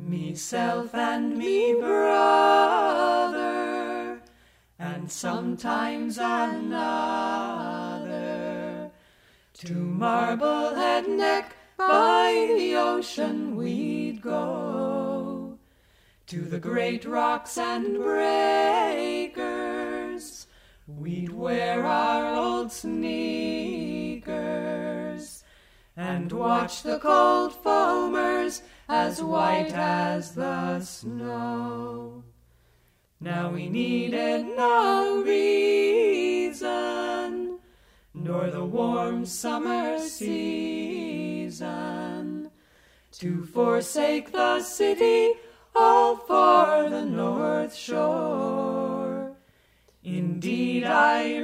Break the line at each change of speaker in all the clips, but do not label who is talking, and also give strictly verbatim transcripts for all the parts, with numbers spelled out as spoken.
Meself and me brother, and sometimes another, to Marblehead Neck by the ocean we'd go, to the great rocks and breakers we'd wear our old sneakers, and watch the cold foamers as white as the snow. Now we needed no reason, nor the warm summer season, to forsake the city all for the North Shore. Indeed, I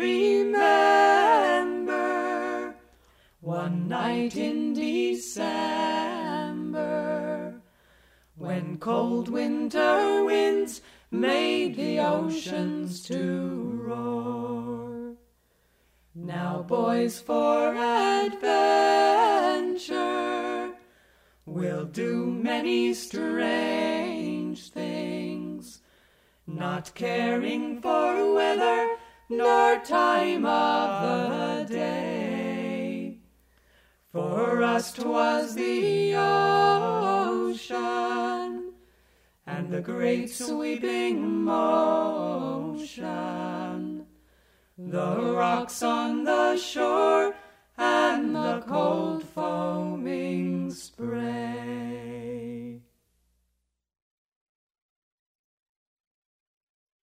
remember one night in December, when cold winter winds made the oceans to roar. Now, boys, for adventure, we'll do many strange things, not caring for weather nor time of the day. For us 'twas the ocean, and the great sweeping motion, the rocks on the shore, and the cold